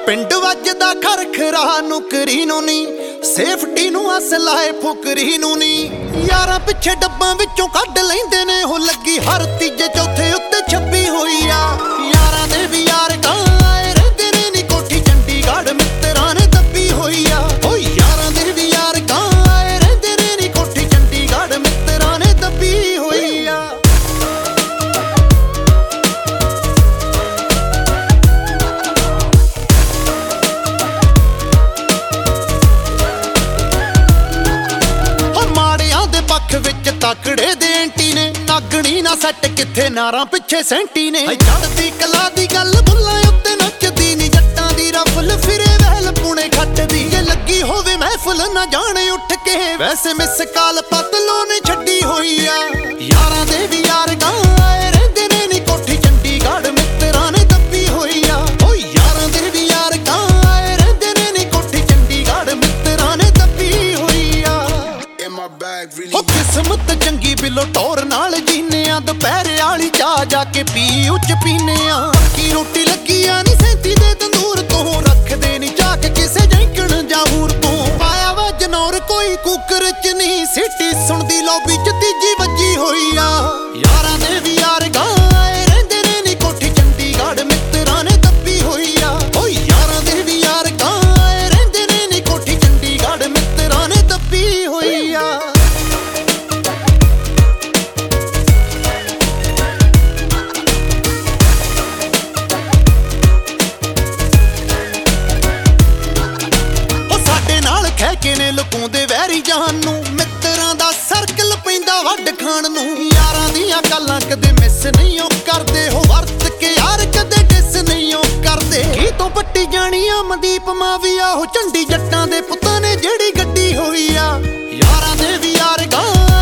ਪਿੰਡ ਵੱਜਦਾ ਖਰਖਰਾ ਨੁਕਰੀ ਨੂੰ ਨੀ, ਸੇਫਟੀ ਨੂੰ ਅਸ ਲਾਏ ਫੁਕਰੀ ਨੂੰ ਨੀ। ਯਾਰਾਂ ਪਿੱਛੇ ਡੱਬਾਂ ਵਿੱਚੋਂ ਕੱਢ ਲੈਂਦੇ ਨੇ ਉਹ ਲੱਗੀ ਹਰ ਤੀਜੇ ਚੌਥੇ ਉੱਤੇ ਛੱਪੀ ਹੋਈ ਆ। ਯਾਰਾਂ ਦੇ ਵੀ ਯਾਰ ਕਾਂ ਆਏ ਰਹਿੰਦੇ ਨੇ ਨੀ, ਕੋਠੀ ਚੰਡੀਗੜ੍ਹ ਮਿੱਤਰਾਂ ਨੇ ਦੱਬੀ ਹੋਈ ਆ। ਓ ਯਾਰਾਂ ਦੇ ਵੀ ਯਾਰ ਕਾਂ ਆਏ ਰਹਿੰਦੇ ਨੇ ਨੀ, ਕੋਠੀ ਚੰਡੀਗੜ੍ਹ ਮਿੱਤਰਾਂ ਨੇ ਦੱਬੀ ਹੋਈ ਆ। ਪੱਖ ਵਿੱਚ ਤਕੜੇ ਦੇ ਐਂਟੀ ਨੇ, ਨਾਗਣੀ ਨਾ ਸੱਟ ਕਿੱਥੇ ਨਾਰਾਂ ਪਿੱਛੇ ਸੈਂਟੀ ਨੇ। ਚੜ੍ਹਦੀ ਕਲਾ ਦੀ ਗੱਲ ਬੁੱਲਾਂ ਉੱਤੇ ਨੱਚਦੀ ਨੀ, ਜੱਟਾਂ ਦੀ ਰਫਲ ਫਿਰੇ ਵਹਿਲ ਪੁਣੇ ਖੱਟਦੀ। ਜੇ ਲੱਗੀ ਹੋਵੇ ਮਹਿਫਲ ਨਾ ਜਾਣੇ ਉੱਠ ਕੇ, ਵੈਸੇ ਮਿਸ ਕਾਲ ਪਤਲੋਂ ਨੇ ਛੱਡੀ ਹੋਈ ਆ। ਯਾਰਾਂ ਦੇ ਵੀ ਯਾਰ ਕਾਂ ਆਏ ਰਹਿੰਦੇ ਨੇ ਨੀ, ਕੋਠੀ ਚੰਡੀਗੜ੍ਹ ਮਿੱਤਰਾਂ ਨੇ ਦੱਬੀ ਹੋਈ ਆ। ਓ ਯਾਰਾਂ ਦੇ ਵੀ ਯਾਰ ਕਾਂ ਆਏ ਰਹਿੰਦੇ ਨੇ ਨੀ, ਕੋਠੀ ਚੰਡੀਗੜ੍ਹ ਮਿੱਤਰਾਂ ਨੇ ਦੱਬੀ ਹੋਈ ਆ। ਹੋ ਕਿਸਮਤ ਚੰਗੀ ਬਿਲੋ ਟੌਰ ਨਾਲ ਜੀਨੇ ਆ, ਦੁਪਹਿਰੇ ਵਾਲੀ ਚਾਹ ਜਾ ਕੇ ਪੀ ਉੱਚ ਪੀਨੇ ਆ। ਪੱਕੀ ਰੋਟੀ ਲੱਗੀ ਆ ਨੀ 37 ਦੇ ਤੰਦੂਰ ਤੋਂ, ਰੱਖਦੇ ਨੀ ਝਾਕ ਕਿਸੇ ਜੈਂਕਣ ਜਾਂ ਹੂਰ ਤੋਂ। ਪਾਇਆ ਵਾ ਜਨੌਰ ਕੋਈ ਕੁੱਕਰ ਚ ਨੀ, ਸਿਟੀ ਸੁਣਦੀ ਲੌਬੀ ਚ ਤੀਜੀ ਵੱਜੀ ਹੋਈ ਆ। ਯਾਰਾਂ ਦੇ ਵੀ ਯਾਰ ਕਾਂ ਆਏ ਰਹਿੰਦੇ ਨੇ ਨੀ, ਕੋਠੀ ਚੰਡੀਗੜ੍ਹ ਮਿੱਤਰਾਂ ਨੇ ਦੱਬੀ ਹੋਈ ਆ। ਓ ਯਾਰਾਂ ਦੇ ਵੀ ਯਾਰ ਕਾਂ ਆਏ ਰਹਿੰਦੇ ਨੇ ਨੀ, ਕੋਠੀ ਚੰਡੀਗੜ੍ਹ ਮਿੱਤਰਾਂ ਨੇ ਦੱਬੀ ਹੋਈ ਆ। ਖਹਿਕੇ ਨੇ ਲੁਕਾਉਂਦੇ ਵੈਰੀ ਜਾਨ ਨੂੰ, ਮਿੱਤਰਾਂ ਦਾ ਸਰਕਲ ਪੈਂਦਾ ਵੱਢ ਖਾਣ ਨੂੰ। ਯਾਰਾਂ ਦੀਆਂ ਗੱਲਾਂ ਕਦੇ ਮਿਸ ਨਹੀਂ ਉਹ ਕਰਦੇ, ਹੋ ਵਰਤ ਕੇ ਯਾਰ ਕਦੇ ਡਿਸ ਨਹੀਂ ਉਹ ਕਰਦੇ। ਕੀ ਤੋਂ ਪੱਟੀ ਜਾਣੀ ਆ ਮਨਦੀਪ ਮਾਵੀਆ, ਉਹ ਝੰਡੀ ਜੱਟਾਂ ਦੇ ਪੁੱਤਾਂ ਨੇ ਜਿਹੜੀ ਗੱਡੀ ਹੋਈ ਆ। ਯਾਰਾਂ ਦੇ ਵੀ ਯਾਰ ਕਾਂ